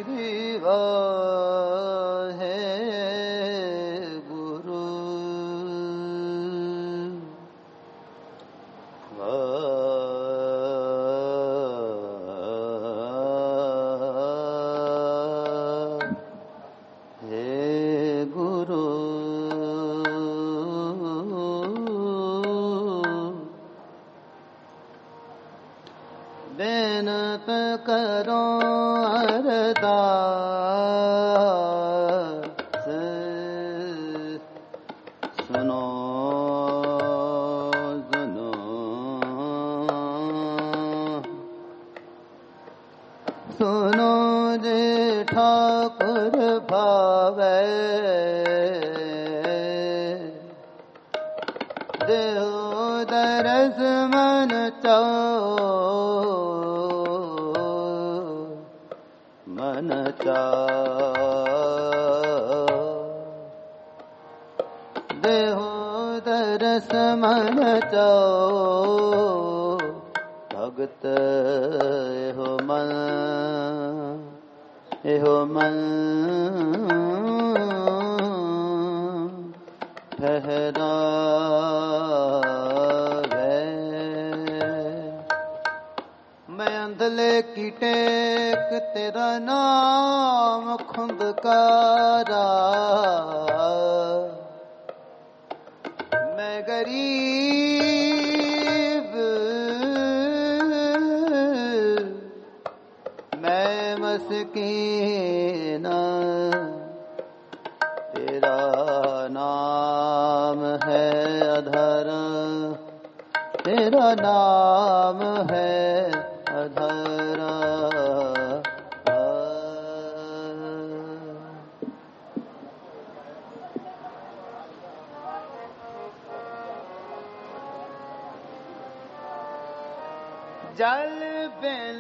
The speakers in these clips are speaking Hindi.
जल बिन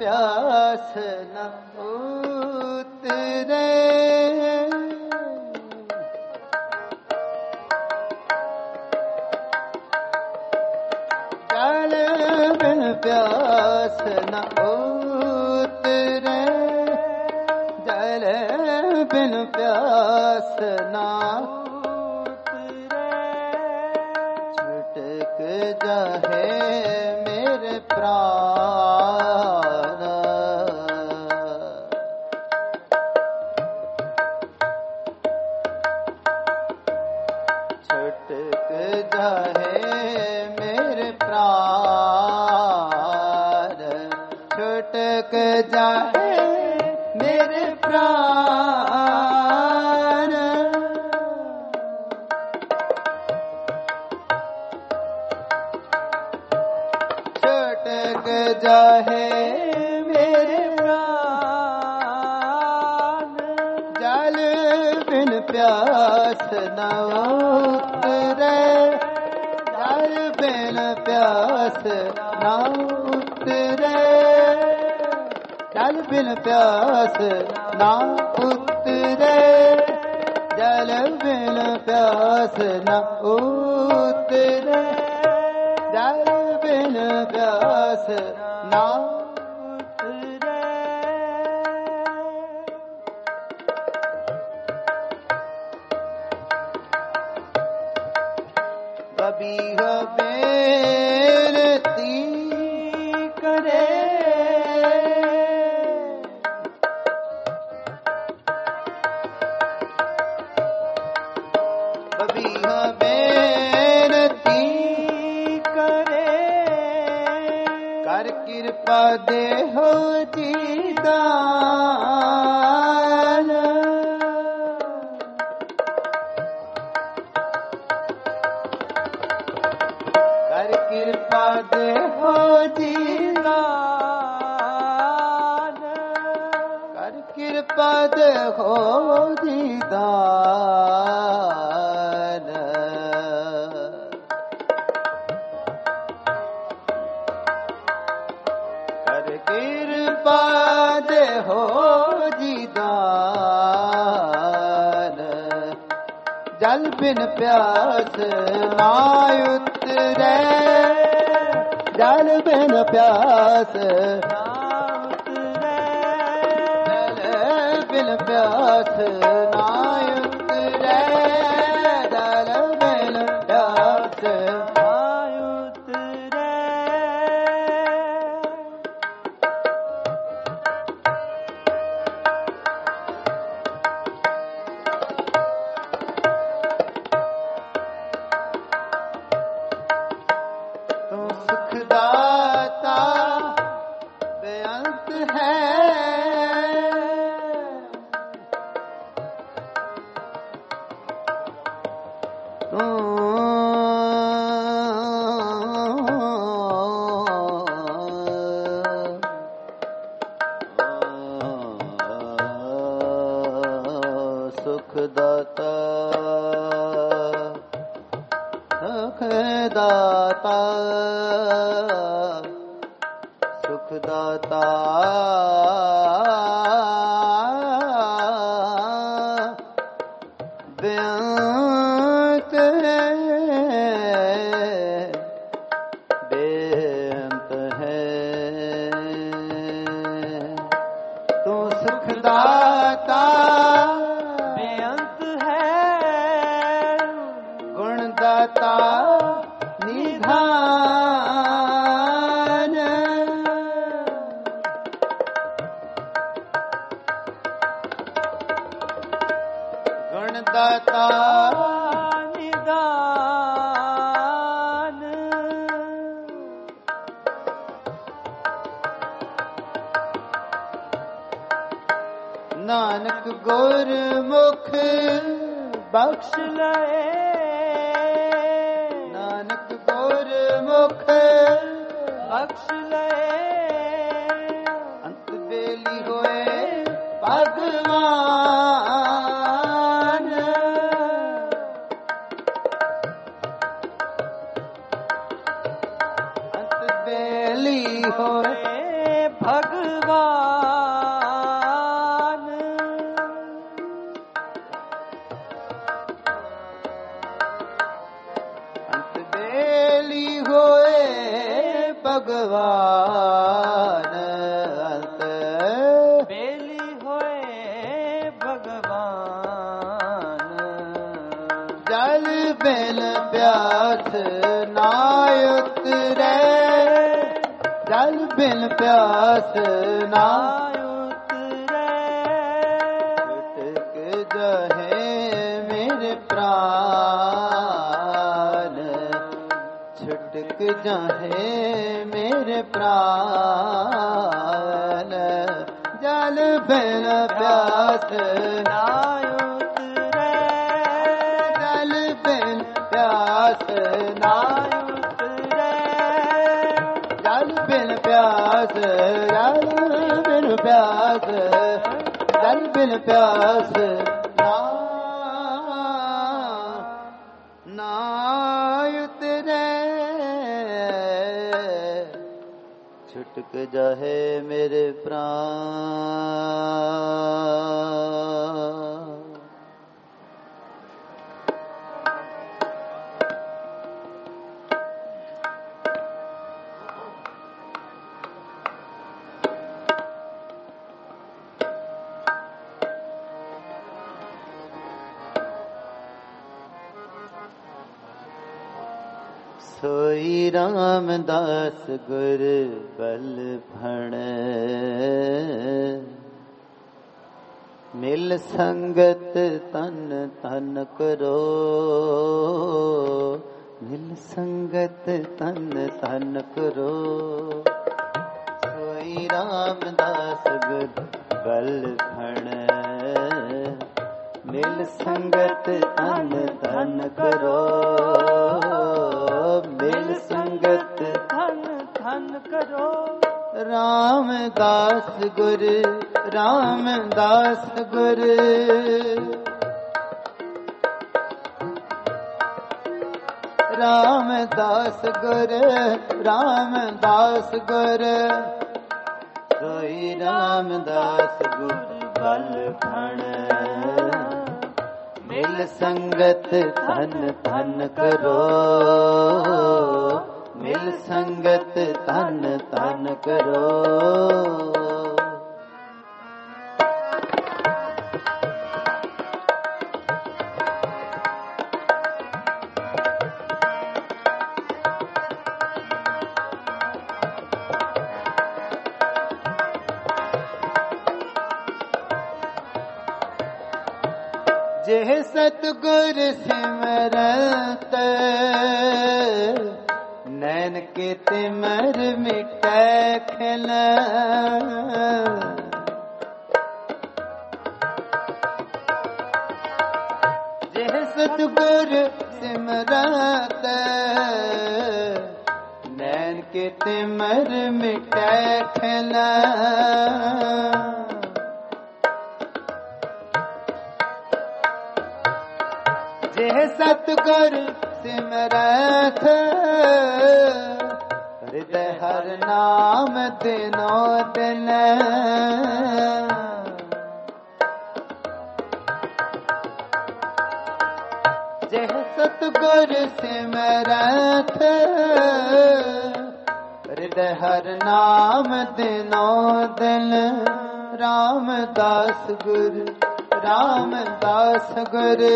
प्यास न उतरे, जल बिन प्यास न उतरे, जल बिन प्यास न उतरे, छुटक जाहे मेरे प्राण, छुटक जाहे मेरे प्राण, छुटक जाहे मेरे प्राण, छुटक जाहे मेरे प्राण, जल बिन प्यास न उतरे, जल बिन प्यास न उतरे, जल बिन प्यास न उतरे, जल बिन प्यास न उतरे, जल बिन प्यास न उतरे। कबीर बेनती करे, कबीर बेनती करे, कर कृपा देहो दीदान, कर कृपा देहो दीदान, कर कृपा देहो दीदान, कर कृपा देहो दीदान, जल बिन प्यास ना उतरे, जल बिन प्यास ना उतरे, जल प्यास नाय उतरे जल बिन प्यास नाय उतरे तू सुखदाता बेअंत है सुखदाता सुखदाता सुखदाता बेअंत है बेअंत है तू सुखदाता बेअंत है गुणदाता निधान गुणदाता निधान नानक गुरमुख बख्श लए नानक गुरमुख बख्श लए अंत बेली होए भगवान अंत बेली होए भगवान अंत बेली होए भगवान अंत बेली होए भगवान जल बिन प्यास नाय उतरे जल बिन प्यास नाय उतरे छुटक जाहे मेरे प्राण छुटक जाहे मेरे प्राण जल बिन प्यास नाय उतरे जल बिन प्यास नाय उतरे जल बिन प्यास जल बिन प्यास जल बिन प्यास नाय उतरे छुटक जाहे मेरे प्राण सोई रामदास गुर बल भण मिल संगत तन तन करो मिल संगत तन तन करो सोई रामदास गुर बल भण मिल संगत तन तन करो मिल संगत धन धन करो रामदास गुर रामदास गुर रामदास गुर रामदास गुर सोई रामदास गुर बल भण मिल संगत धन धन करो मिल संगत धन धन करो जेह सतगुर सिमरत नैन के तिमर मिटै खिल जेह सतगुर सिमरत नैन के तिमर मिटै खिल जेह सतगुर सिमरत हृदय हर नाम दिनो दिन जेह सतगुर सिमरत हृदय हर नाम दिनो दिन रामदास गुरु रामदास गुरु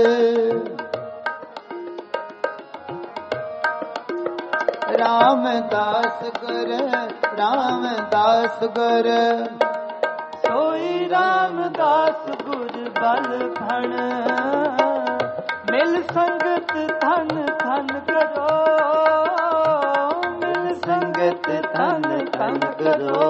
रामदास गुरु रामदास गुरु सोई रामदास गुरु बल भण मिल संगत धन धन करो मिल संगत धन धन करो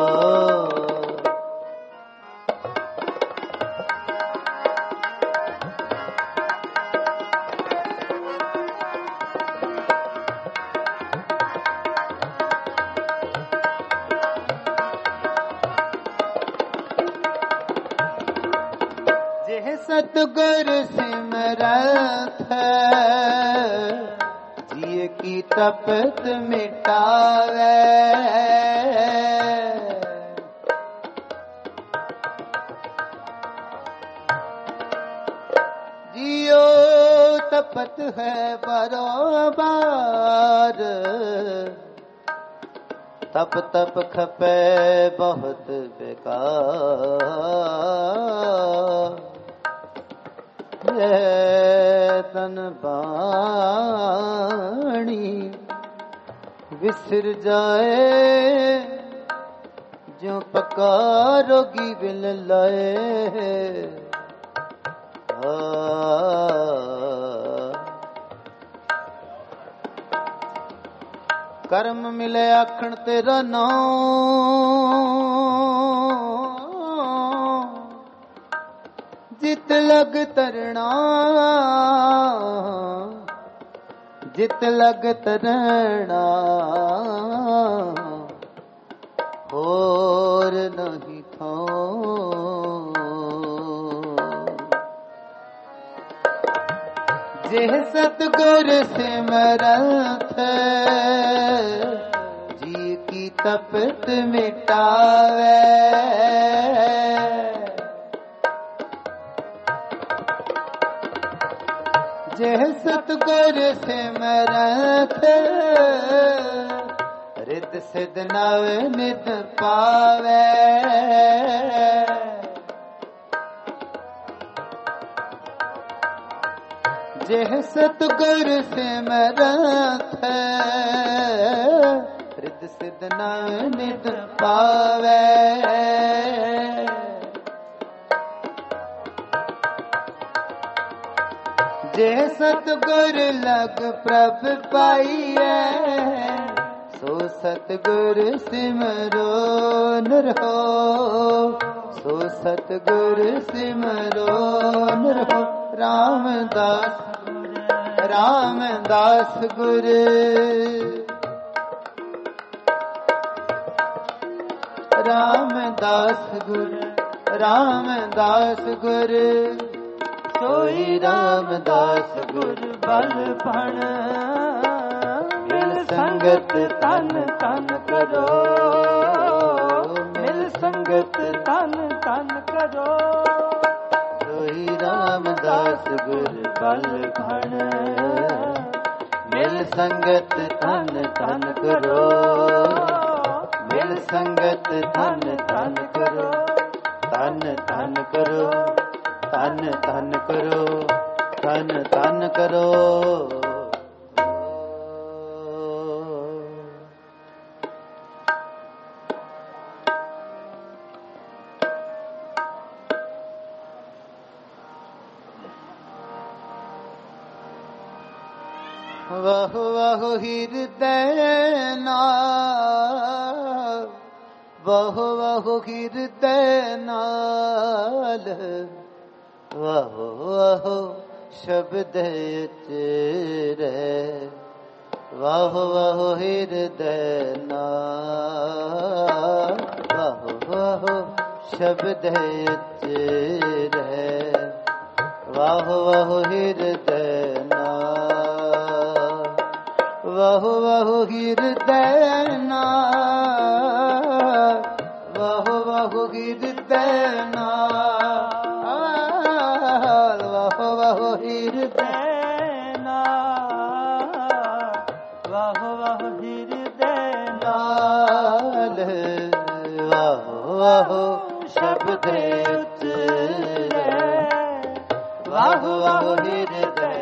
सतगुर सिमरत जिय की तपत मिटावे जियो तपत है बरोबार तप तप खपे बहुत बेकार तन बाणी विसर जाए जो पकारोगी बिल लाए कर्म मिले आखण तेरा नाम जित लग तरना जित लग तरना और नहीं था जेह सतगुर सिमरत जी की तपत मिटावे जेह सतगुर सिमरत रिद सिद नव नित पावे जेह सतगुर सिमरत रिद सिद नव नित पावे जे सतगुर लग प्रभ पाइए सो सतगुर सिमरो नरहो सो सतगुर सिमरो नरहो रामदास रामदास गुरु रामदास गुरु रामदास गुरु सोई रामदास गुरु बल भण मिल संगत तन तन करो मिल संगत तन तन करो सोई रामदास गुरु बल भण मिल संगत तन तन करो मिल संगत तन तन करो तन तन करो तन तन करो तन तन करो ਵਾਹ ਵਾਹ ਹਿਰਦੈ ਨਾਲ, ਵਾਹ ਵਾਹ ਹਿਰਦੈ ਨਾਲ, ਵਾਹ ਵਾਹ ਸ਼ਬਦ ਉਚਰੈ, ਵਾਹ ਵਾਹ ਹਿਰਦੈ ਨਾਲ, ਵਾਹ ਵਾਹ ਸ਼ਬਦ ਉਚਰੈ, ਵਾਹ ਵਾਹ ਹਿਰਦੈ ਨਾਲ, ਵਾਹ ਵਾਹ ਹਿਰਦੈ ਨਾਲ, ਵਾਹ ਵਾਹ ਹਿਰਦੈ ਨਾਲ, ਵਾਹ ਵਾਹ ਹਿਰਦੈ ਨਾਲ, ਵਾਹ ਵਾਹ ਹਿਰਦੈ ਨਾਲ, ਵਾਹ ਵਾਹ ਸ਼ਬਦ ਉਚਰੈ, ਵਾਹ ਵਾਹ ਹਿਰਦੈ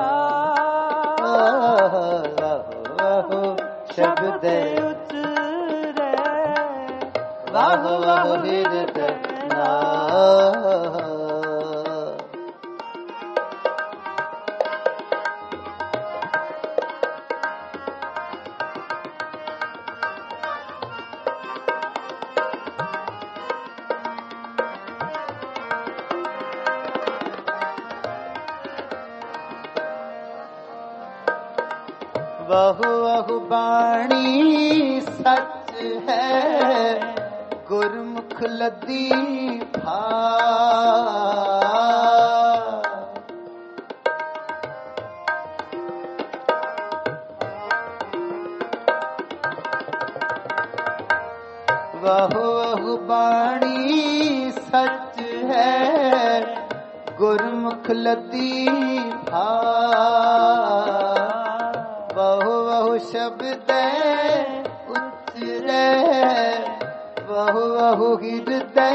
ਨਾਲ, ਵਾਹ ਸ਼ਬਦ ਉਚਰੈ, ਵਾਹ ਵਾਹ ਹਿਰਦੈ ਨਾਲ। ਵਾਹ ਵਾਹ ਬਾਣੀ ਸੱਚ ਹੈ, ਗੁਰਮੁਖ ਲੱਦੀ ਭਾਰ, ਵਾਹ ਵਾਹ ਬਾਣੀ ਸੱਚ ਹੈ, ਗੁਰਮੁਖ ਲੱਦੀ ਭਾਰ, ਵਾਹ ਵਾਹ ਸ਼ਬਦ ਉਚਰੈ, ਵਾਹ ਵਾਹ ਹਿਰਦੈ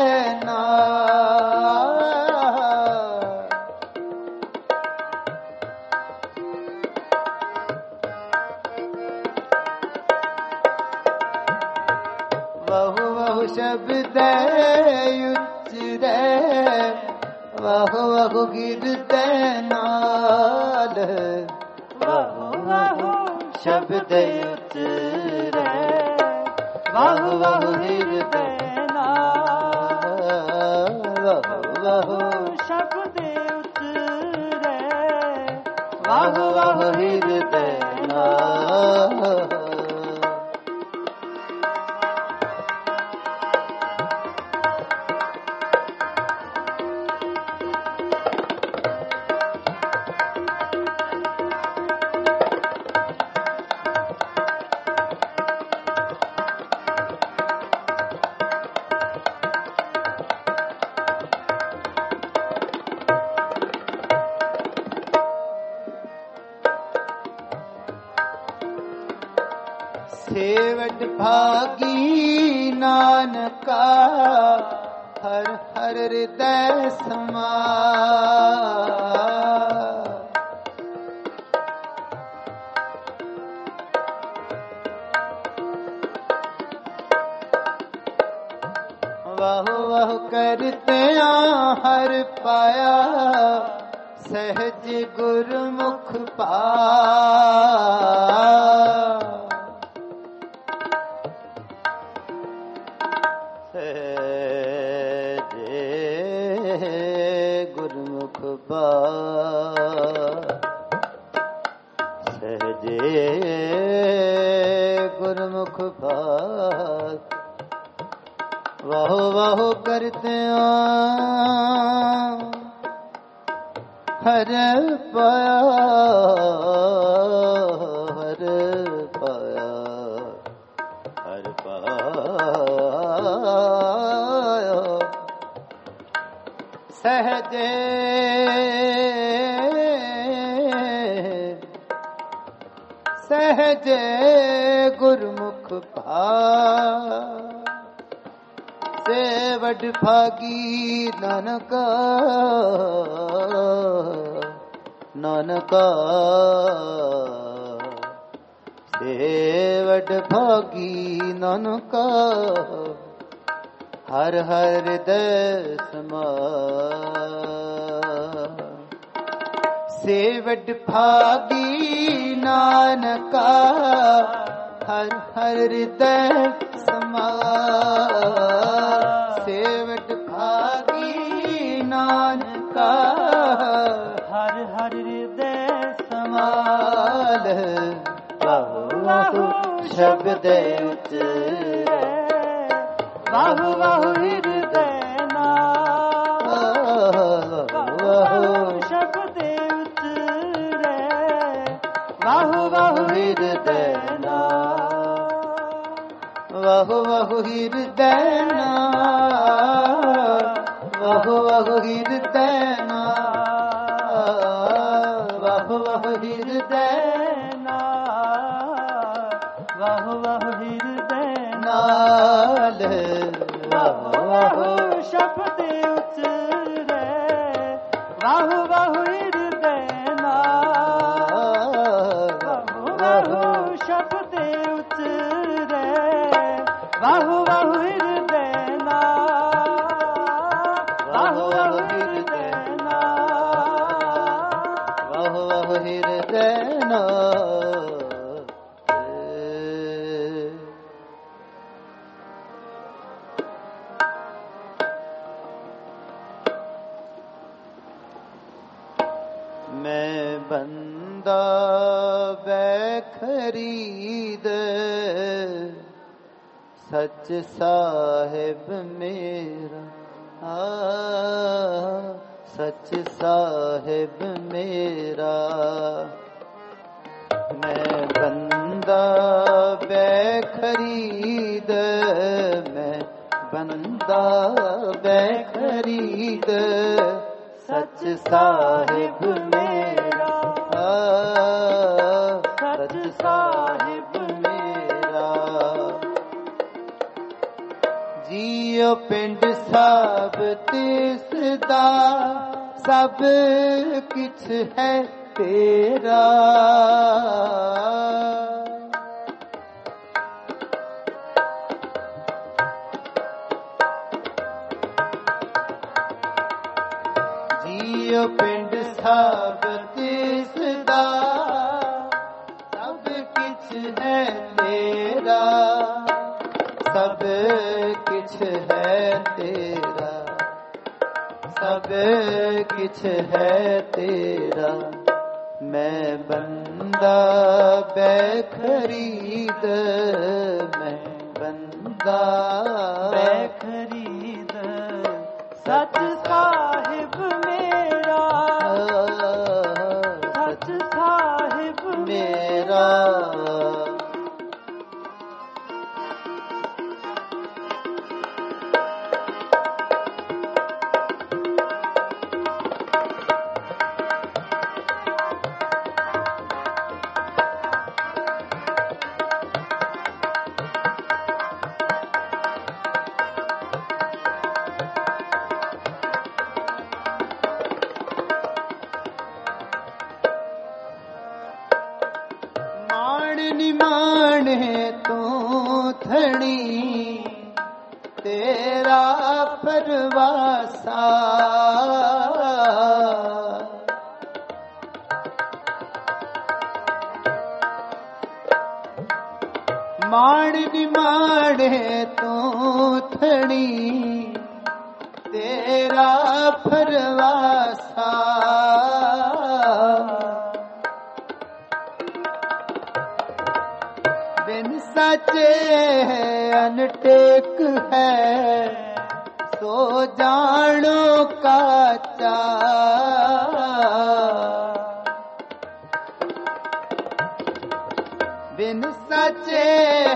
ਨਾਲ, ਵਾਹ ਵਾਹ ਸ਼ਬਦ ਉਚਰੈ, ਵਾਹ ਵਾਹ ਹਿਰਦੈ ਨਾਲ, ਵਾਹ ਵਾਹ ਸ਼ਬਦ ਉਚਰੈ, ਵਾਹ ਵਾਹ ਹਿਰਦੈ ਨਾਲ, ਵਾਹ ਵਾਹ ਸ਼ਬਦ ਉਚਰੈ, ਵਾਹ ਵਾਹ ਹਿਰਦੈ ਨਾਲ। ਸੇਵਟ ਭਾਗੀ ਨਾਨਕਾ, ਹਰ ਹਰ ਹਿਰਦੈ ਸਮਾ, ਵਾਹ ਵਾਹ ਕਰਤਿਆਂ ਹਰ ਪਾਇਆ, ਸਹਿਜ ਗੁਰਮੁਖ ਪਾ, ਗੁਰਮੁਖ ਪਾਇਆ, ਸਹਿਜੇ ਗੁਰਮੁਖ ਪਾਇਆ, ਵਾਹ ਵਾਹ ਕਰਤਿਆਂ ਹਰ ਪਾਇਆ, ਹਰ ਪਾਇਆ, ਹਰ ਪਾਇਆ, ਸਹਜੇ ਸਹਜੇ ਗੁਰਮੁਖ ਭਾਇਆ, ਸੇ ਵਡ ਭਾਗੀ ਨਾਨਕਾ, ਨਾਨਕਾ ਸੇ ਵਡ ਭਾਗੀ ਨਾਨਕਾ, ਹਰ ਹਰ ਹਿਰਦੈ ਸਮਾ, ਸੇ ਵਡ ਭਾਗੀ ਨਾਨਕਾ ਹਰ ਹਰ ਹਿਰਦੈ ਸਮਾਲ। ਸੇਵਟ ਭਾਗੀ ਨਾਨਕਾ ਹਰ ਹਰ ਹਿਰਦੈ ਸਮਾਲ। ਵਾਹੁ ਵਾਹੁ ਸ਼ਬਦ ਉਚਰੈ ਵਾਹੁ ਵਾਹੁ ਹਿਰਦੈ ਨਾਮ। ਵਾਹੁ ਸ਼ਬਦ ਉਚਰੈ ਵਾਹੁ ਵਾਹੁ ਹਿਰਦੈ ਨਾਮ। ਵਾਹੁ ਵਾਹੁ ਹਿਰਦੈ ਨਾਮ। ਵਾਹੁ ਵਾਹੁ ਹਿਰਦੈ ਨਾਮ। ਵਾਹੁ ਵਾਹੁ ਹਿਰਦੈ ਵਾਹੁ ਵਾਹੁ ਹਿਰਦੈ ਨਾਲ। ਵਾਹੁ ਵਾਹੁ ਸ਼ਬਦ ਉਚਰੈ ਵਾਹੁ ਵਾਹੁ ਹਿਰਦੈ ਨਾਮ। ਵਾਹੁ ਵਾਹੁ ਸ਼ਬਦ ਉਚਰੈ ਵਾਹੁ ਵਾਹੁ ਹਿਰਦੈ ਨਾਮ। ਵਾਹੁ ਵਾਹੁ ਹਿਰਦੈ ਨਾਮ। ਵਾਹੁ ਵਾਹੁ ਹਿਰਦੈ ਨਾਮ। ਮੈਂ ਬੰਦਾ ਬੈਖਰੀਦ ਸੱਚ ਸਾਹਿਬ ਮੇਰਾ। ਸੱਚ ਸਾਹਿਬ ਮੇਰਾ। ਮੈਂ ਬੰਦਾ ਬੈਖਰੀਦ। ਮੈਂ ਬੰਦਾ ਬੈਖਰੀਦ ਸੱਚ ਸਾਹਿਬ ਮੇਰਾ। ਸੱਚ ਸਾਹਿਬ ਮੇਰਾ। ਜੀਉ ਪਿੰਡ ਸਭ ਤਿਸ ਦਾ ਸਭ ਕਿਛ ਹੈ ਤੇਰਾ। ਜੀਉ ਪਿੰਡ ਸਭ ਤਿਸ ਦਾ ਸਭ ਕਿਛ ਹੈ ਤੇਰਾ। ਸਭ ਕਿਛ ਹੈ ਤੇਰਾ। ਸਭ ਕਿਛ ਹੈ ਤੇਰਾ। ਮੈਂ ਬੰਦਾ ਬੈਖਰੀਦ। ਮੈਂ ਬੰਦਾ ਬੈਖਰੀਦ ਸੱਚ ਸਾਹਿਬ ਮੇਰਾ। ਸੱਚ ਸਾਹਿਬ ਮੇਰਾ। ਨਿਮਾਣੇ ਤੂੰ ਥਣੀ ਤੇਰਾ ਪਰਵਾਸਾ। ਮਾਣ ਨਿਮਾਣੇ ਤੂੰ ਥਣੀ ਤੇਰਾ ਪਰਵਾਸਾ। ਬਿਨ ਸਾਚੇ ਅਨਟੇਕ ਹੈ ਸੋ ਜਾਣੋ ਕਾਚਾ। ਬਿਨ ਸਾਚੇ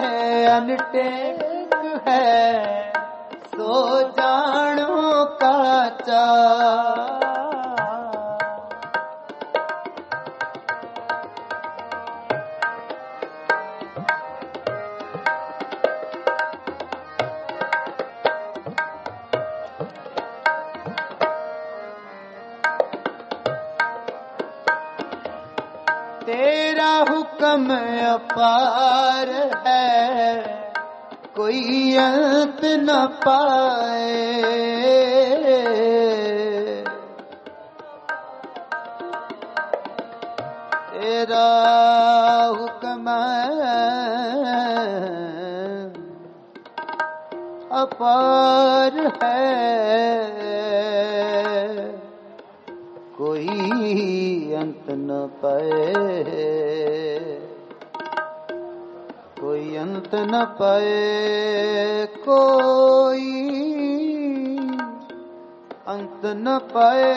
ਅਨਟੇਕ ਹੈ ਸੋ ਜਾਣੋ ਕਾਚਾ। तेरा हुक्म अपार है कोई अंत न पाए। तेरा अपार है, कोई अंत न पाए, कोई अंत न पाए, कोई अंत न पाए।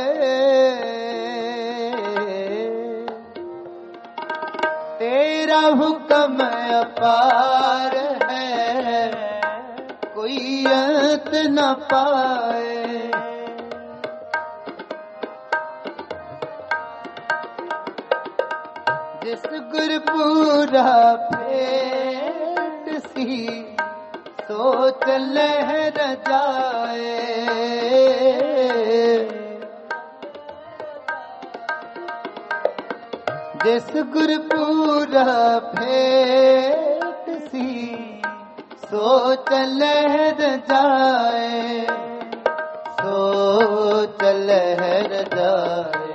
तेरा हुक्म अपार है, कोई अंत न पाए। जिस गुरपुरा भेंट सी, सोच लहर जाए। जिस गुरपुरा भेंट सी, सोच लहर जाए, सोच लहर जाए,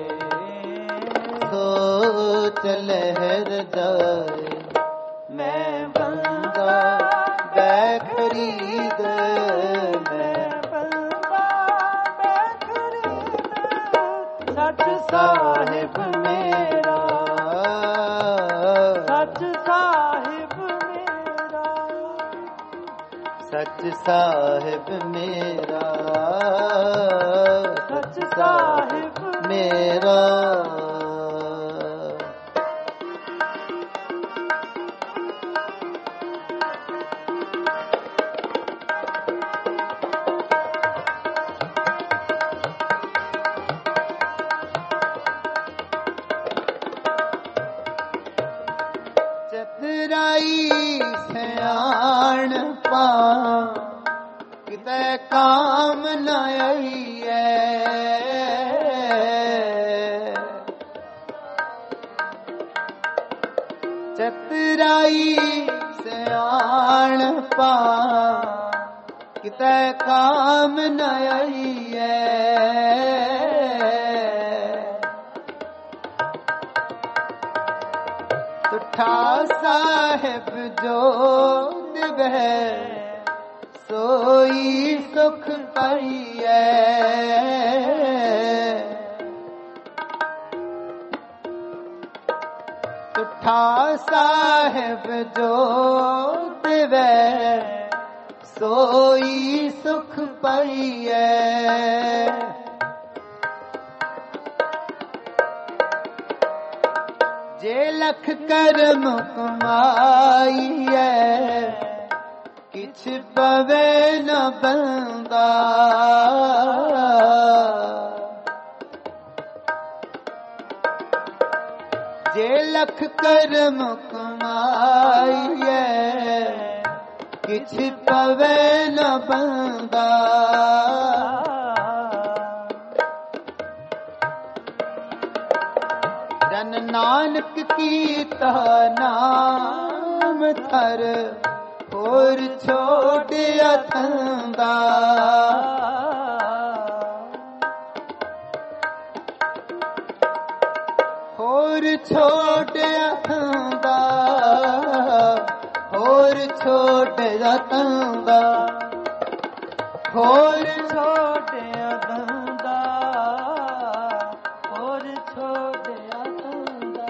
सोच लहर जाए। मैं बंदा बेखरीद, मैं बंदा बेखरीद, सच साहिब मेरा, सच साहिब मेरा, सच साहिब मेरा, सच साहिब मेरा। चतुराई सियाणपा किते काम न आई है, चतुराई सियाणपा किते काम न आई है। तुठा साहिब जो दिवै, सोई सुख पाइयै। तुठा साहिब जो दिवै, सोई सुख पाइयै। जे लख करम कमाईए, किछ पवे न बंदा। जे लख करम कमाईए, किछ पवे न बंदा। जन नानक कीता नाम थर, होर छोड़िया थंदा। होर छोड़िया थंदा, होर छोड़िया थंदा, होर छोड़िया थंदा, होर छोड़िया थंदा,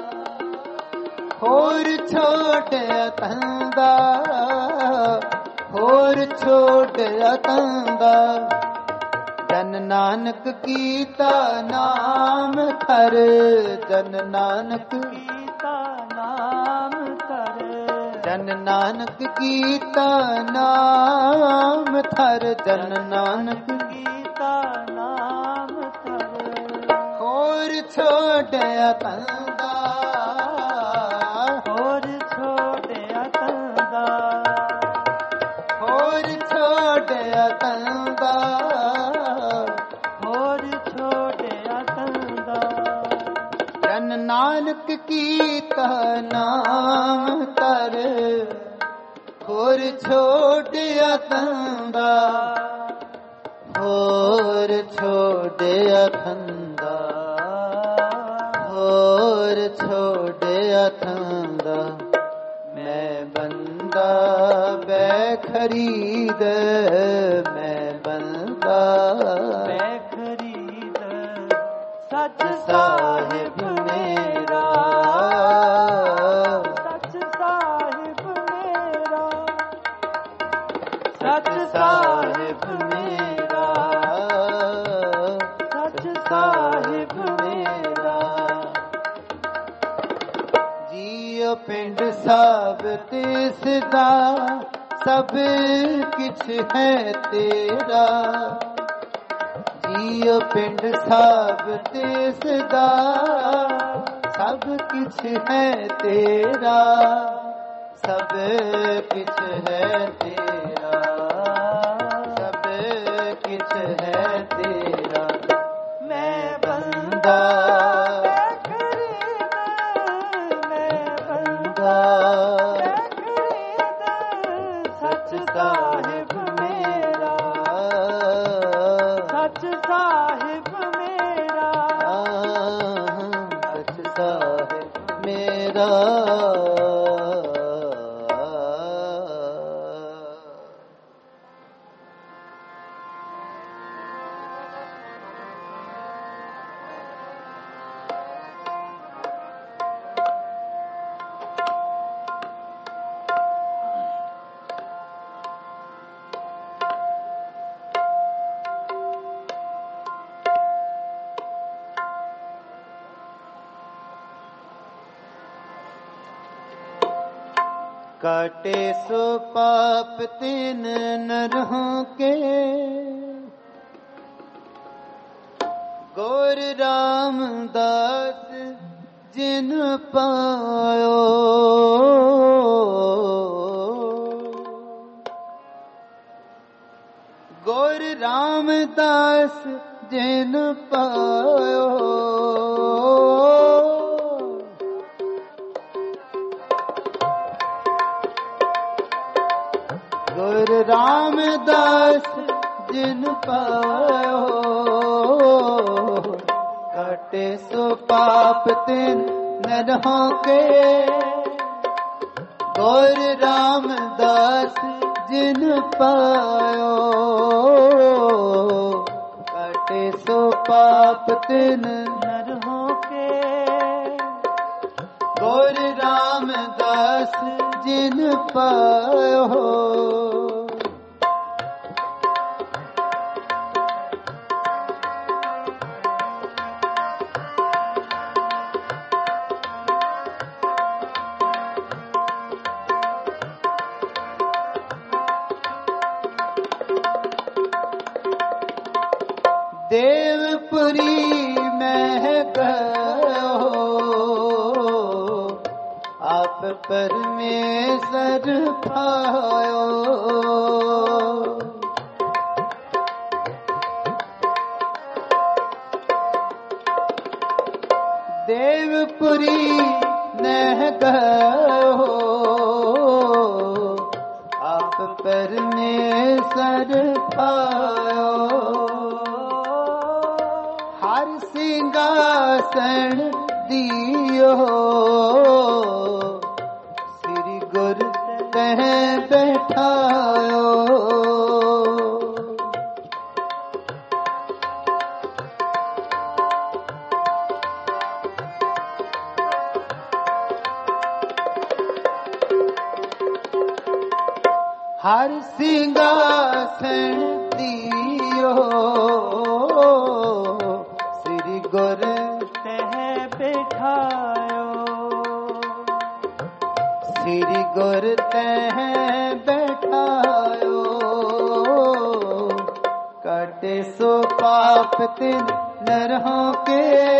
होर छोड़िया थंदा, होर छोड़िया थंदा। जन नानक कीता नाम थर, जन नानक कीता नाम थर, जन नानक कीता नाम थर, जन नानक कीता नाम थर। होर छोड़िया थंदा, होर छोड़िया थंदा, होर छोड़िया थंदा, होर छोड़िया थंदा। जन नानक कीता नाम तर, होर छोड़िया थंदा, होर छोड़िया थंदा, होर छोड़िया थंदा। मैं बंदा बै खरीद मैं बंदा, मैं खरीद सच साहिब मेरा, सच साहिब मेरा, सच साहिब मेरा, सच साहिब मेरा। जियो पिंड सब तिसदा, सब किछ है तेरा। जियो पिंड सब तिसदा, सब किछ है तेरा, सब किछ है तेरा, सब किछ है तेरा। मैं बंदा, मैं बंदा, सच साहिब मेरा, सच साहिब मेरा, सच साहिब मेरा। काटे सो पाप तीन नरहों के, गौर रामदास जिन पायो। गौर रामदास जिन पायो। गुर रामदास जिन पायो, काटे सो पाप तिन नरहों के। गुर रामदास जिन पायो, काटे सो पाप तिन नरहों के। गुर रामदास जिन पायो। देवपुरी में गयो, आप परमेश्वर पायो। देवपुरी में गयो, आप परमेश्वर पायो। हर सिंहासन दियो, श्री गुरु तह बैठायो। हर सिंहासन दियो, श्री गुरु तह बैठायो। श्री गुरु तह बैठायो। काटे सो पाप तिन नरहों के,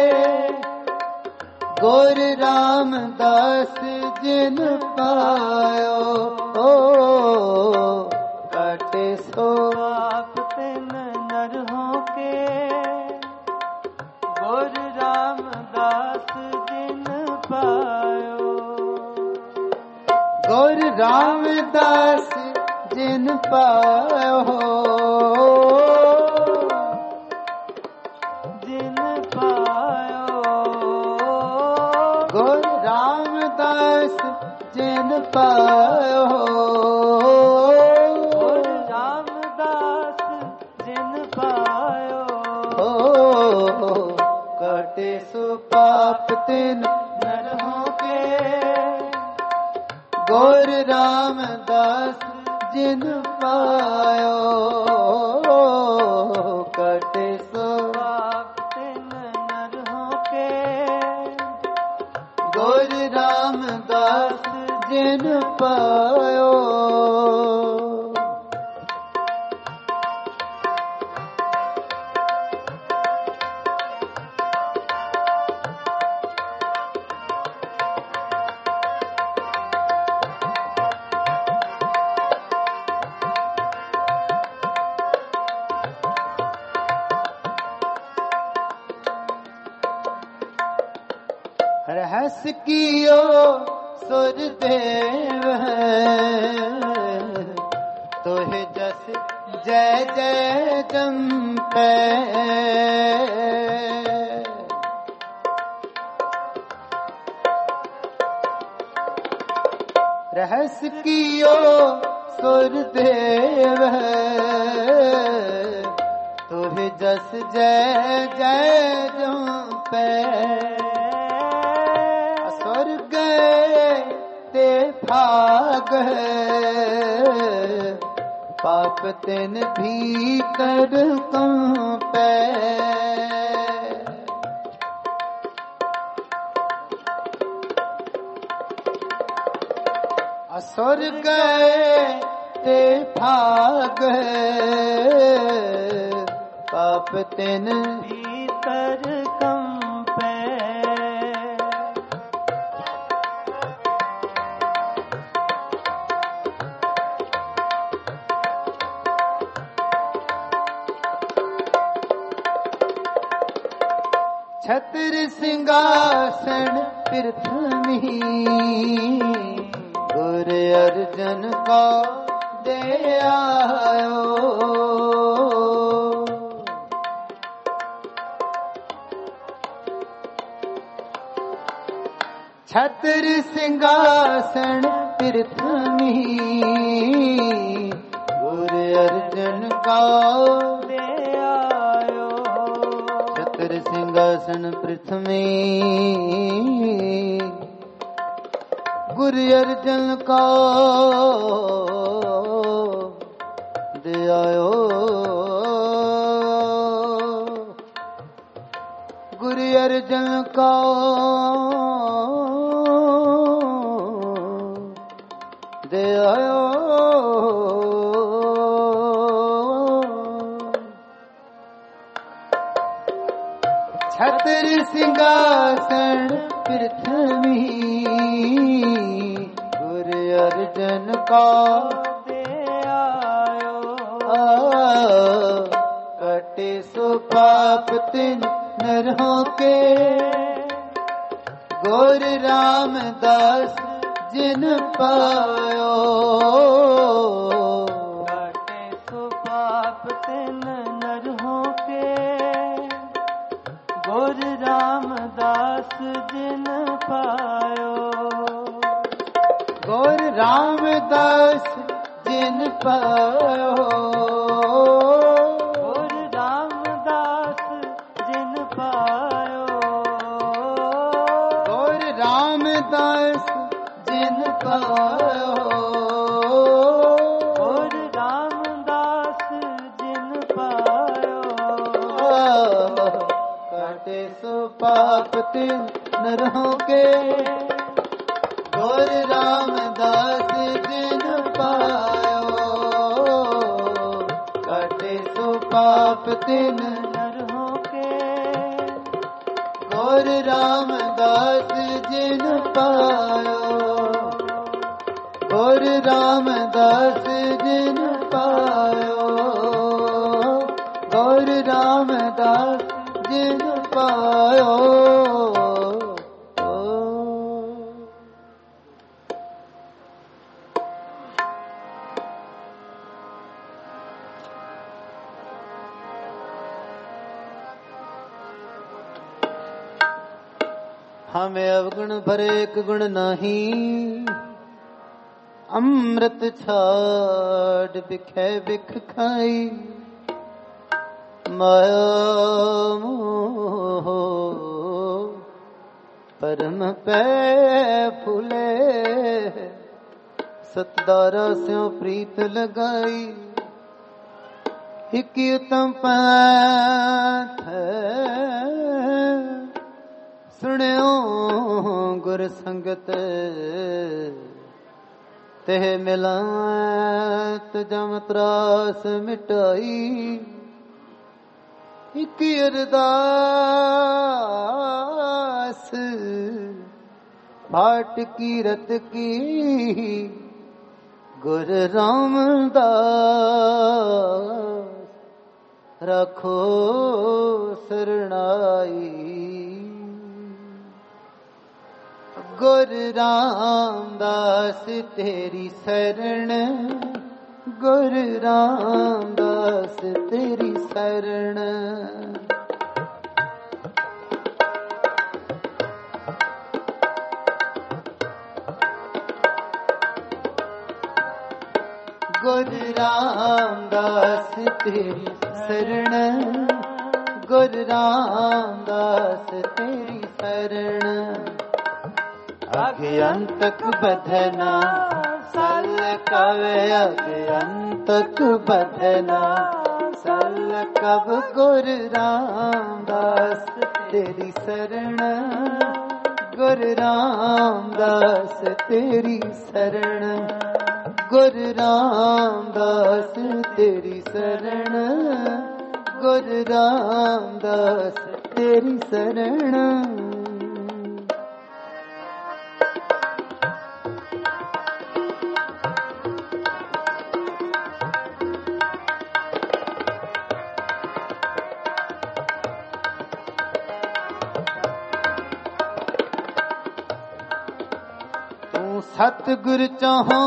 गुर रामदास जिन पायो। काटे सो पाप तिन नरहों के, गुर रामदास जिन पायो। गुर रामदास जिन पायो। जिन पायो। गुर रामदास जिन पायो। पायो कटे सो पाप तिन नरहों के गुर रामदास जिन पायो रहस कियो सुरदेव तोहे जस जय जय जम्पे रहस कियो सुरदेव तोहे जस जय जय जम्पे ते भाग पाप तिन भीतर कंपे असुर गए ते भाग पाप तिन भीतर कंपे छत्र सिंहासन पृथ्वी गुर अर्जन को दे आयो छत्र सिंहासन पृथ्वी गुर अर्जन को दे आयो छत्र सिंहासन पृथ्वी गुरु अर्जन को दे आयो गुरु अर्जन को दे आयो छत्र सिंहासन पृथ्वी गुरु अर्जन को दे आयो कटे सो पाप तिन नरहों के गुरु रामदास जिन पायो काटे सो पाप तिन नरहों के गुरु रामदास जिन पायो गुरु रामदास जिन पायो गुरु रामदास जिन पायो गुरु रामदास जिन पायो गुरु रामदास जिन पायो काटे सो पाप तिन नरहों के गुरु रामदास जिन पायो काटे सो पाप तिन नरहों के गुरु रामदास जिन पायो गुरु रामदास जिन पायो गुरु रामदास जिन पायो हमें अवगुण भरे एक गुण नहीं अमृत छाड़ बिखे बिख खाई माया मोह परम पे फूले सतदारा स्यों प्रीत लगाई एक उत्तम पंथ सुनियो गुर संगत तेह मिलात जम त्रास मिटाई एक अरदास भाट कीरत की गुर रामदास रखो शरणाई गुर रामदास तेरी शरण गुर रामदास तेरी शरण गुर रामदास तेरी शरण गुर रामदास तेरी शरण अज्ञानतक बधना सल कवे अज्ञानतक बधना सल कब गुर रामदास तेरी शरण गुर रामदास तेरी शरण गुर रामदास तेरी शरण गुर रामदास तेरी शरण सतगुर चाहो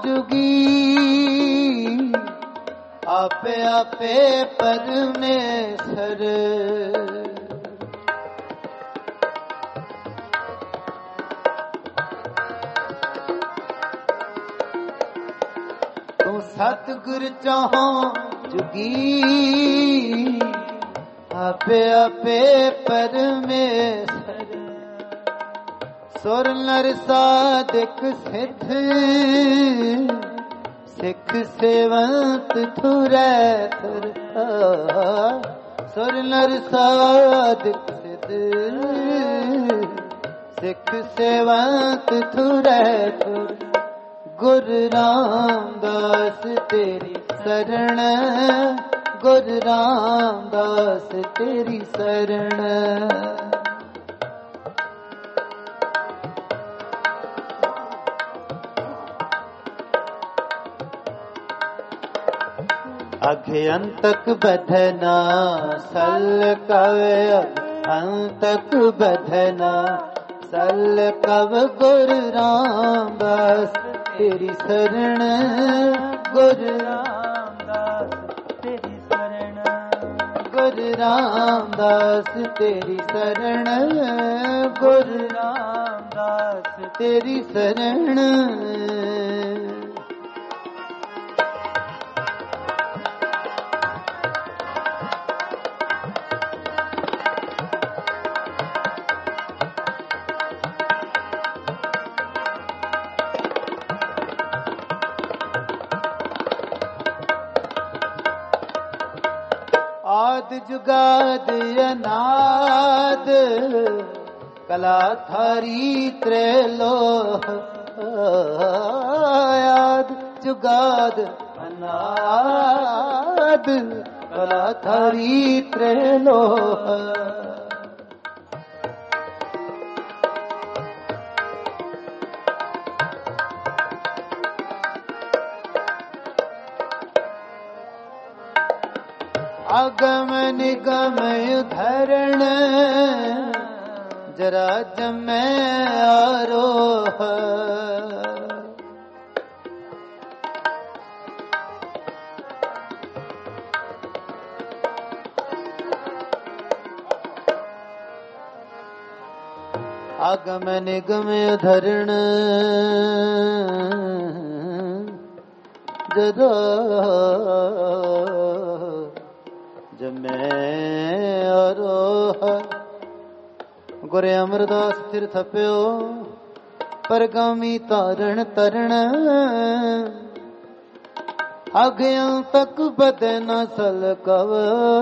जुगी आपे आपे परमेश्वर तू सतगुर चाहो जुगी आपे आपे परमेश्वर सुर नर साधिक सिद्ध सिख सेवंत थुरै थुर सुर नर साधिक सिद्ध सिख सेवंत थुरै थुर गुर रामदास तेरी शरण गुर रामदास तेरी शरण अज्ञानतक बधना सल कवे अंतक बधना सल कव गुर रामदास तेरी शरण गुर रामदास तेरी शरण गुर रामदास तेरी शरण गुर रामदास तेरी शरण आद जुगाद अनाद कला थारी त्रैलोह आद जुगाद अनाद कला थारी त्रैलोह अगम निगम उधरण जरा जमै आरोह आगम निगम उधरण जरा जमै आरोह गुर अमरदास सिर थप्यो ਪਰਗਾਮੀ ਤਾਰਨ ਤਰਣ ਅਗਿਆਂ ਤੱਕ ਬਦੈ ਨ ਸਲਕਵ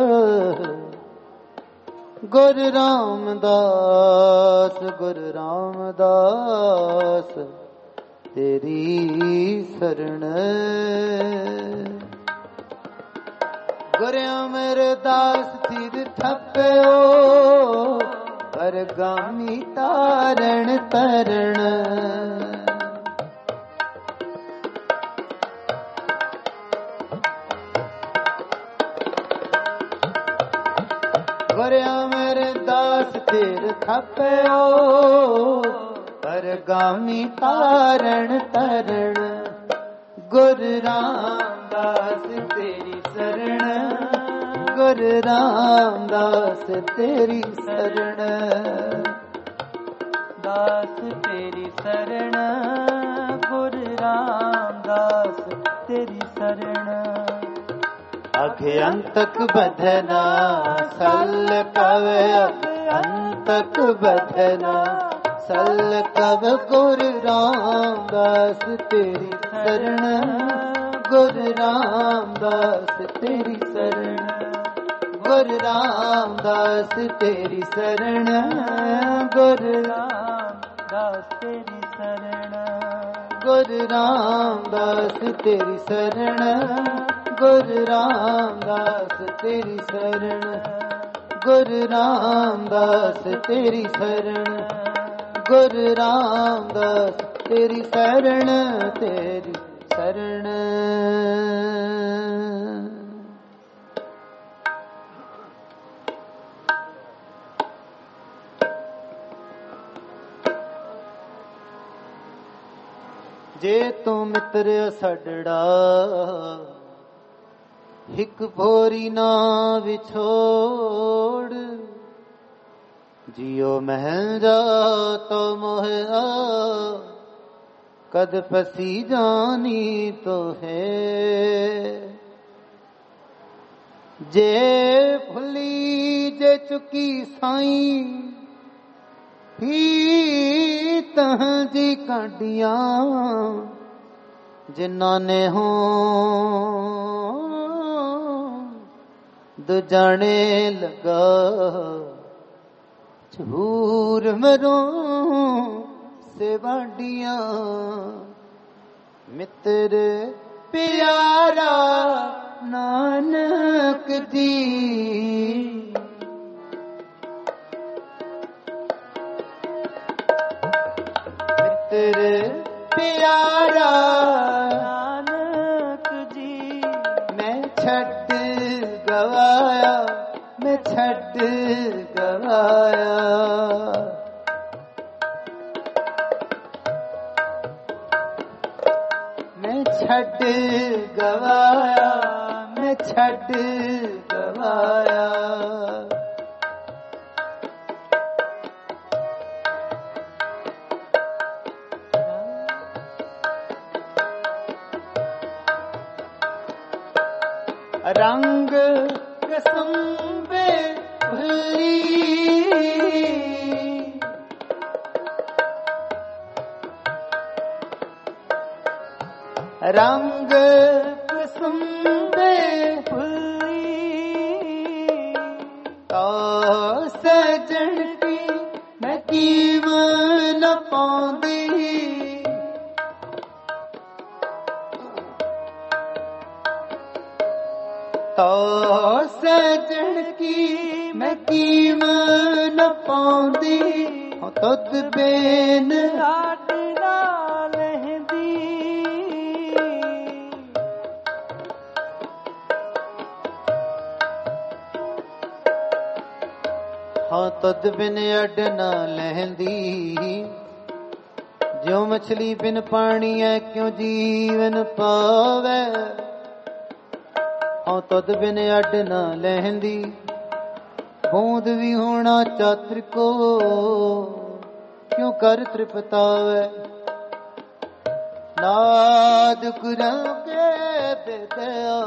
ਗੁਰ ਰਾਮਦਾਸ ਗੁਰ ਰਾਮਦਾਸ ਤੇਰੀ ਸਰਣ ਗੁਰ ਅਮਰਦਾਸ ਥਿਰ ਥਪਿਓ ਪਰਗਾਮੀ ਤਾਰਨ ਤਰਣ ਗੁਰ ਅਮਰਦਾਸ ਥਿਰ ਥਪਿਓ ਪਰਗਾਮੀ ਤਾਰਨ ਤਰਣ ਗੁਰ ਰਾਮਦਾਸ ਤੇਰੀ ਸਰਣ ਗੁਰ ਰਾਮਦਾਸ ਤੇਰੀ ਸਰਣ ਦਾਸ ਤੇਰੀ ਸਰਣ ਗੁਰ ਰਾਮਦਾਸ ਤੇਰੀ ਸਰਣ ਅਖ ਅੰਤਕ ਬਧਨਾ ਸਲ ਕਵ ਅੰਤਕ ਬਧਨਾ ਸਲ ਕਵ ਗੁਰ ਰਾਮਦਾਸ ਤੇਰੀ ਸਰਣ ਗੁਰ ਰਾਮਦਾਸ ਤੇਰੀ ਸਰਣ ਗੁਰ ਰਾਮਦਾਸ ਤੇਰੀ ਸਰਣ ਗੁਰ ਰਾਮਦਾਸ ਤੇਰੀ ਸਰਣ ਗੁਰ ਰਾਮਦਾਸ ਤੇਰੀ ਸਰਣ ਗੁਰ ਰਾਮਦਾਸ ਤੇਰੀ ਸਰਣ ਗੁਰ ਰਾਮਦਾਸ ਤੇਰੀ ਸਰਣ ਗੁਰ ਰਾਮਦਾਸ ਤੇਰੀ ਸਰਣ ਤੇਰੀ ਸਰਣ ਜੇ ਤੂੰ ਮਿੱਤਰ ਛੜੜਾ ਇੱਕ ਭੋਰੀ ਨਾ ਵਿਛੋੜ ਜਿਉ ਮਹਿਲ ਜਾ ਤੋ ਮੋਹਿਆ ਕਦ ਪਸੀ ਜਾਨੀ ਤੋ ਹੈ ਜੇ ਭੁਲੀ ਜੇ ਚੁਕੀ ਸਾਈਂ ਹੀ ਤਹ ਜੀ ਕਾਢੀਆਂ ਜਿਨ੍ਹਾਂ ਨੇ ਹੋ ਦੁਜਾਣੇ ਲਗਾ ਝੂਰ ਮਰੋਂ ਸੇਵਾਂਡੀਆਂ ਮਿੱਤਰ ਪਿਆਰਾ ਨਾਨਕ ਜੀ ਮਿੱਤਰ ਪਿਆਰਾ ਨਾਨਕ ਜੀ ਮੈਂ ਛੱਡ ਗਵਾਇਆ ਮੈਂ ਛੱਡ ਗਵਾਇਆ ਮੈਂ ਛੱਡ ਗਵਾਇਆ ਮੈਂ ਛੱਡ ਗਵਾਇਆ ਰੰਗ ਕਸੰਬੇ ਭੁੱਲੀ ਰੰਗ ਕਸੰਬੇ ਭੁੱਲੀ ਤਾ ਸਜਣ ਕੀ ਮੈਂ ਕੀਮਤ ਨ ਪਾਉਂਦੀ ਤੋ ਸਜਣ ਕੀ ਮੈਂ ਕੀਮਤ ਨ ਪਾਉਂਦੀ ਹੋ ਤੁਧ ਬੇਨ ਲਾਡ ਨਾਲ ਲਹਿੰਦੀ ਹਾਂ ਤੁਧ ਬਿਨ ਅੱਡ ਨਾ ਲਹਿੰਦੀ ਜਿਉ ਮਛਲੀ ਬਿਨ ਪਾਣੀ ਐ ਕਿਉ ਜੀਵਨ ਪਾਵੇ ਹਾਂ ਤੁਧ ਬਿਨ ਅੱਡ ਨਾ ਲਹਿੰਦੀ ਬੂੰਦ ਵੀ ਹੋਣਾ ਚਾਤਰ ਕੋ ਕਿਉ ਕਰ ਤ੍ਰਿਪਤਾਵੇ ਨਾਦ ਗੁਰਾਂ ਕੇ ਬੇਦਿਆ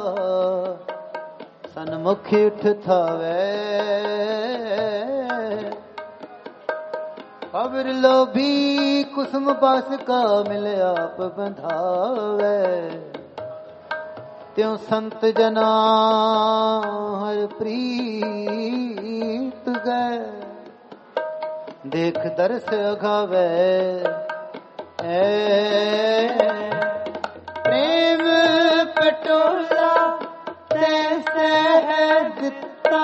ਸਨਮੁਖ ਉਠ ਥਾਵੇ अवर लोभी कुसुम बस का मिल आप बंधावे त्यों संत जना हर प्रीत गए देख दरस अघावे प्रेम पटोला तैसे है दिता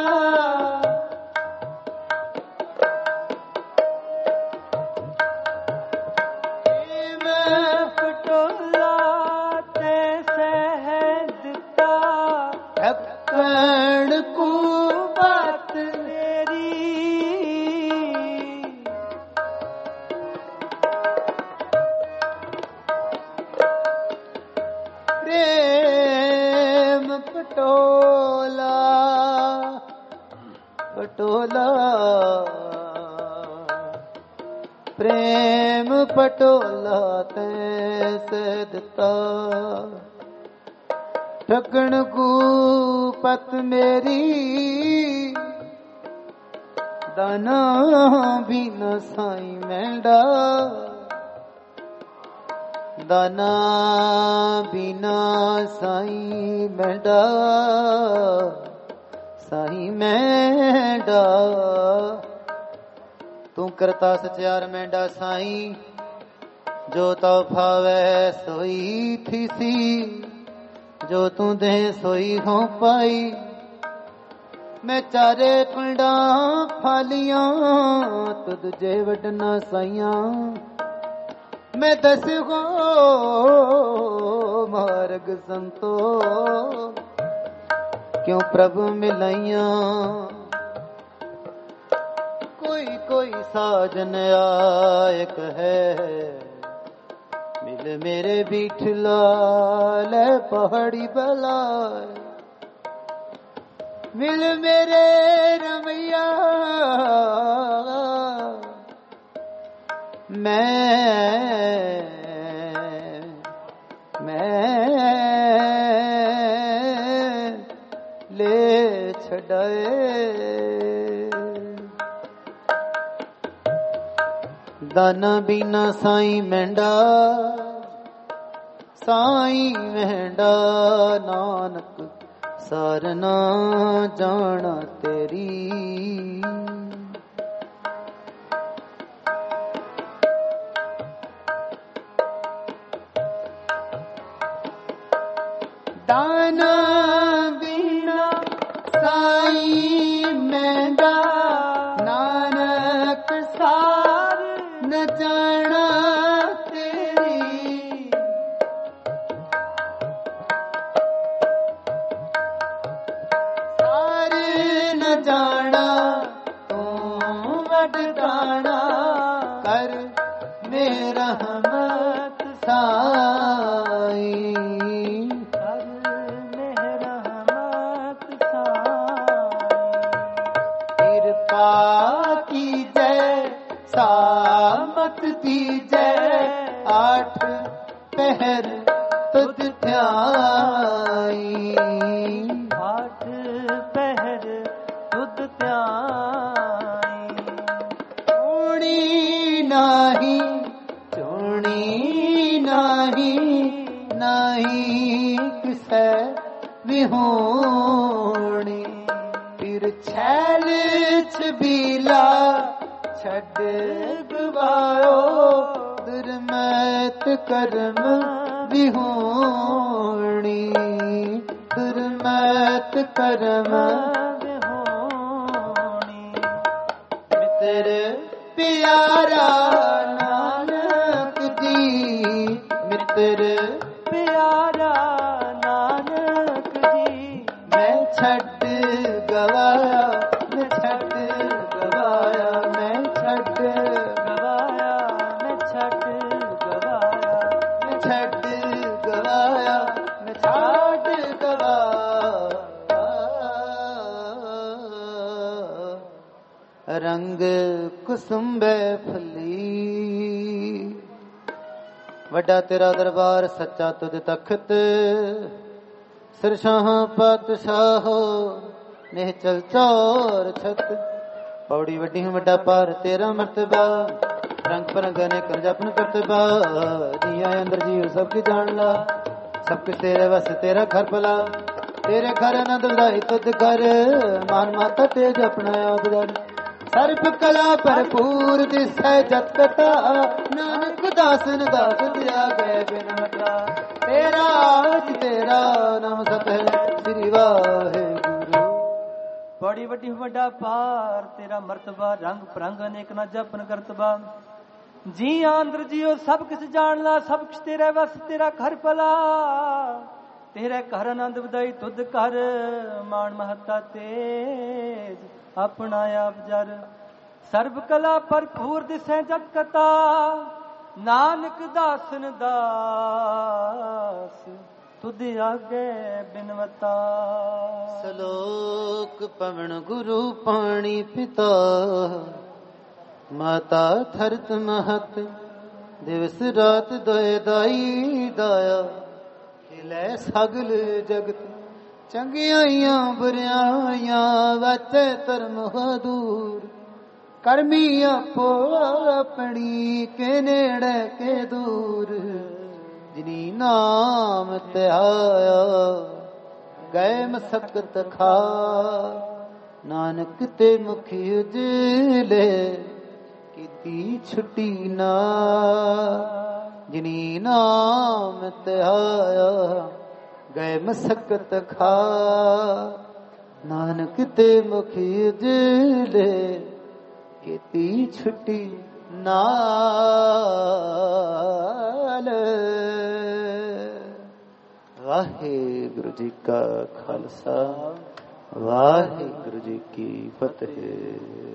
प्रेम पटोला तैसे दिता ठगण को पत मेरी दाना भी न साई मेंढा दाना बिना साई मेंढा साई मेंढा तू करता सचार मेंढा साई जो तो फावे सोई थी सी जो तू दे सोई हो पाई मैं चारे पिंडा फालियां तुद जे वडना साइया मैं दस गो मार्ग संतो क्यों प्रभु मिलाइया कोई साजन आयक है मिल मेरे बिठला ले पहाड़ी बलाय मिल मेरे रमैया मैं ले छड़ाए दाना बिना साई मेंढा नानक सारना जाना तेरी दाना बिना साई मेंढा नानक सार न जाना तेरी सारे न जाना तू वड दाना कर मेरा रहमत साई सामत दीजै आठ पहर तुद ध्याई आठ पहर तुद ध्याई चोणी नाही किसै विहोणी फिर छैल छबीला छड़ गवायो दुर्मत कर्म विहोणी दुर्मत कर्म विहोणी मित्र प्यारा नानक जी मित्र प्यारा नानक जी मैं छड़ गवाया मैं छड़ गवाया मैं छड़ गवाया मैं छड़ गवाया मैं छड़ गवाया मैं छड़ गवाया रंग कुसुम्बे फली वड्डा तेरा दरबार सच्चा तुझ तख्त सिरशाह पातशाहो निहचल चौर छत पौड़ी वड्डी वड्डा पार तेरा मर्तबा ਰੰਗ ਪਰੰਗ ਅਨੇਕ ਜਪਨ ਕਰਤਬਾ ਜੀਆਂ ਅੰਦਰ ਜੀਵ ਸਭ ਕੀ ਜਾਣ ਲਾ ਸਭ ਕੁਛ ਤੇਰੇ ਵਸ ਤੇਰਾ ਘਰ ਭਲਾ ਤੇਰੇ ਘਰ ਆਨੰਦ ਵਧਾਈ ਤੁਧ ਕਰ ਮਾਨ ਮਾਤਾ ਤੇਜ ਆਪਣਾ ਆਪ ਦਰ ਸਰਬ ਕਲਾ ਭਰਪੂਰ ਦਿਸੈ ਜਤ ਕਤਾ ਨਾਨਕ ਦਾਸਨ ਦਾਸ ਦਿਆ ਗਏ ਬਿਨ ਮਟਾ ਤੇਰਾ ਨਾਮ ਸਤ ਹੈ ਸ੍ਰੀ ਵਾਹਿਗੁਰੂ। ਬੜੀ ਵੱਡੀ ਵੱਡਾ ਪਾਰ ਤੇਰਾ ਮਰਤਬਾ ਰੰਗ ਪਰੰਗ ਅਨੇਕ ਨਾ ਜਪਨ ਕਰਤਬਾ ਜੀ ਆਂਦਰ ਜੀਓ ਸਭ ਕਿਸ ਜਾਣ ਲਾ ਸਭ ਕੁਛ ਤੇਰੇ ਵਸ ਤੇਰਾ ਘਰ ਭਲਾ ਤੇਰੇ ਘਰ ਆਨੰਦ ਵਧਾਈ ਤੁਧ ਕਰ ਮਾਣ ਮਹੱਤਾ ਤੇਜ ਆਪਣਾ ਆਪ ਜਰ ਸਰਬ ਕਲਾ ਭਰਪੂਰ ਦਿਸੈ ਜਗ ਕਤਾ ਨਾਨਕ ਦਾਸਨ ਦਾਸ ਤੁਧ ਆਗੇ ਬਿਨਵਤਾ। ਸਲੋਕ ਪਵਨ ਗੁਰੂ ਪਾਣੀ ਪਿਤਾ ਮਾਤਾ ਥਰਤ ਮਹਤ ਦਿਵਸ ਰਾਤ ਦੋਇ ਦਾਈ ਦਾਇਆ ਖਿਲੇ ਸਗਲ ਜਗਤ ਚੰਗਿਆਈਆਂ ਬੁਰਿਆਈਆਂ ਵਾਚੇ ਧਰਮ ਦੂਰ ਕਰਮੀ ਆਪੋ ਆਪਣੀ ਕੇ ਨੇੜੇ ਕੇ ਦੂਰ ਜਿਨੀ ਨਾਮ ਧਿਆਇਆ ਗਏ ਮਸਕਤ ਖਾ ਨਾਨਕ ਤੇ ਮੁਖੀ ਉਜਲੇ ਕੀਤੀ ਛੁੱਟੀ ਨਾ ਜਿਨੀ ਨਾਮ ਧਿਆਇਆ ਗਏ ਮਸਕਤ ਖਾ ਨਾਨਕ ਤੇ ਮੁਖੀ ਉਜਲੇ ਕੀਤੀ ਛੁੱਟੀ ਨਾਲ। ਵਾਹਿਗੁਰੂ ਜੀ ਕਾ ਖਾਲਸਾ ਵਾਹਿਗੁਰੂ ਜੀ ਕੀ ਫਤਿਹ।